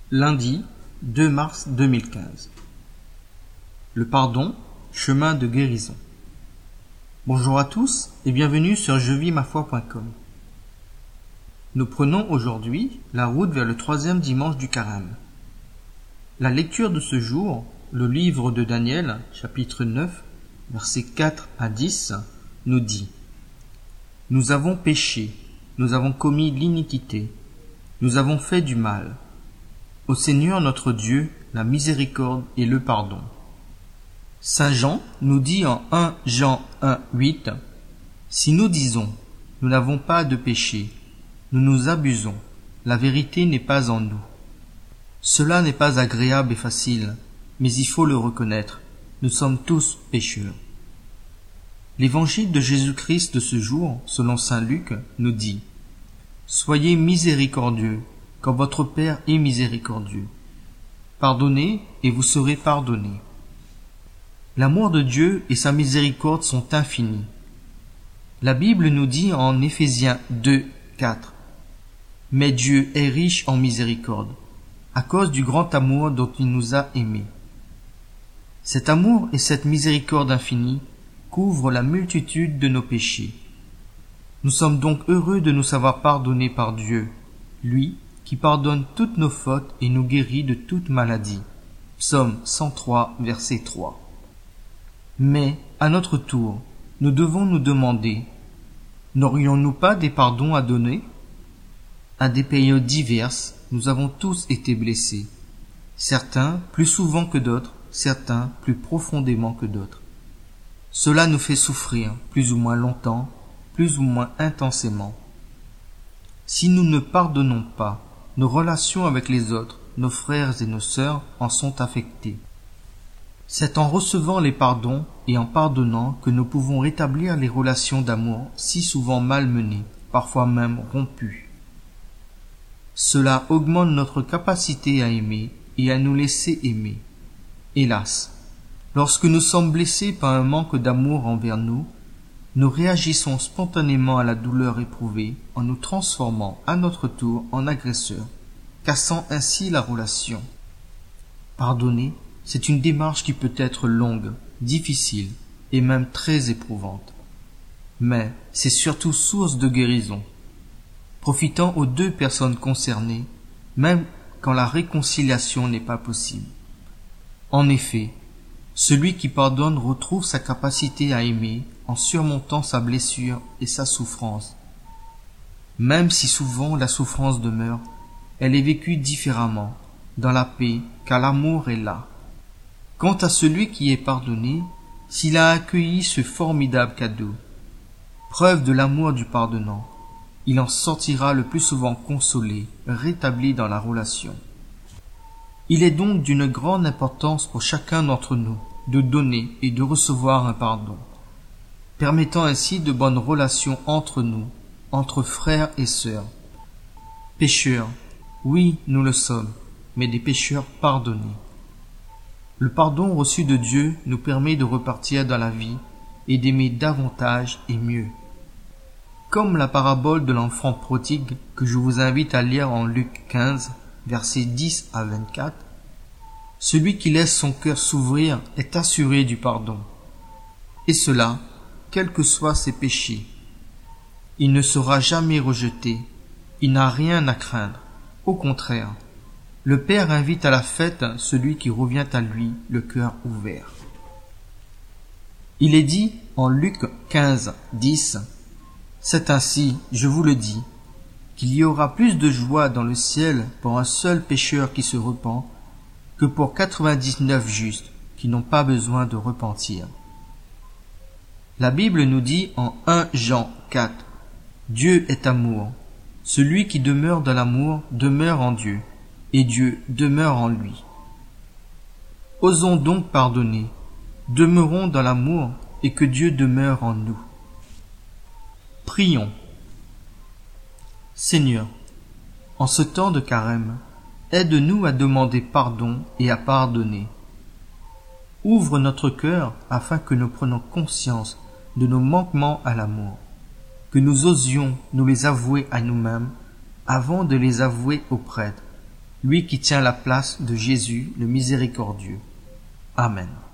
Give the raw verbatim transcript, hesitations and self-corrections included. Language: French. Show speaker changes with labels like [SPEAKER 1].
[SPEAKER 1] Lundi deux mars deux mille quinze. Le pardon, chemin de guérison. Bonjour à tous et bienvenue sur je vis ma foi point com. Nous prenons aujourd'hui la route vers le troisième dimanche du carême. La lecture de ce jour, le livre de Daniel, chapitre neuf, versets quatre à dix, nous dit: Nous avons péché, nous avons commis l'iniquité, nous avons fait du mal. Au Seigneur notre Dieu, la miséricorde et le pardon. Saint Jean nous dit en premier Jean un, huit, Si nous disons, nous n'avons pas de péché, nous nous abusons, la vérité n'est pas en nous. Cela n'est pas agréable et facile, mais il faut le reconnaître, nous sommes tous pécheurs. L'évangile de Jésus-Christ de ce jour, selon saint Luc, nous dit: Soyez miséricordieux, comme votre Père est miséricordieux. Pardonnez et vous serez pardonnés. L'amour de Dieu et sa miséricorde sont infinis. La Bible nous dit en Éphésiens deux, quatre, Mais Dieu est riche en miséricorde, à cause du grand amour dont il nous a aimés. Cet amour et cette miséricorde infinie couvrent la multitude de nos péchés. Nous sommes donc heureux de nous savoir pardonnés par Dieu, lui qui pardonne toutes nos fautes et nous guérit de toute maladie. Psaume cent trois, verset trois. Mais, à notre tour, nous devons nous demander, n'aurions-nous pas des pardons à donner? À des périodes diverses, nous avons tous été blessés. Certains plus souvent que d'autres, certains plus profondément que d'autres. Cela nous fait souffrir, plus ou moins longtemps, plus ou moins intensément. Si nous ne pardonnons pas, nos relations avec les autres, nos frères et nos sœurs en sont affectées. C'est en recevant les pardons et en pardonnant que nous pouvons rétablir les relations d'amour si souvent malmenées, parfois même rompues. Cela augmente notre capacité à aimer et à nous laisser aimer. Hélas, lorsque nous sommes blessés par un manque d'amour envers nous, nous réagissons spontanément à la douleur éprouvée en nous transformant à notre tour en agresseurs, cassant ainsi la relation. Pardonner, c'est une démarche qui peut être longue, difficile et même très éprouvante. Mais c'est surtout source de guérison, profitant aux deux personnes concernées, même quand la réconciliation n'est pas possible. En effet, celui qui pardonne retrouve sa capacité à aimer en surmontant sa blessure et sa souffrance. Même si souvent la souffrance demeure, elle est vécue différemment, dans la paix, car l'amour est là. Quant à celui qui est pardonné, s'il a accueilli ce formidable cadeau, preuve de l'amour du pardonnant, il en sortira le plus souvent consolé, rétabli dans la relation. Il est donc d'une grande importance pour chacun d'entre nous de donner et de recevoir un pardon, permettant ainsi de bonnes relations entre nous, entre frères et sœurs. Pécheurs, oui, nous le sommes, mais des pécheurs pardonnés. Le pardon reçu de Dieu nous permet de repartir dans la vie et d'aimer davantage et mieux. Comme la parabole de l'enfant prodigue que je vous invite à lire en Luc quinze, versets dix à vingt-quatre, celui qui laisse son cœur s'ouvrir est assuré du pardon. Et cela, quels que soient ses péchés. Il ne sera jamais rejeté, il n'a rien à craindre. Au contraire, le Père invite à la fête celui qui revient à lui le cœur ouvert. Il est dit en Luc quinze, dix, C'est ainsi, je vous le dis, qu'il y aura plus de joie dans le ciel pour un seul pécheur qui se repent que pour quatre-vingt-dix-neuf justes qui n'ont pas besoin de repentir. La Bible nous dit en premier Jean quatre, Dieu est amour. Celui qui demeure dans l'amour demeure en Dieu, et Dieu demeure en lui. Osons donc pardonner, demeurons dans l'amour, et que Dieu demeure en nous. Prions. Seigneur, en ce temps de carême, aide-nous à demander pardon et à pardonner. Ouvre notre cœur afin que nous prenions conscience de nos manquements à l'amour, que nous osions nous les avouer à nous-mêmes avant de les avouer aux prêtres, lui qui tient la place de Jésus le miséricordieux. Amen.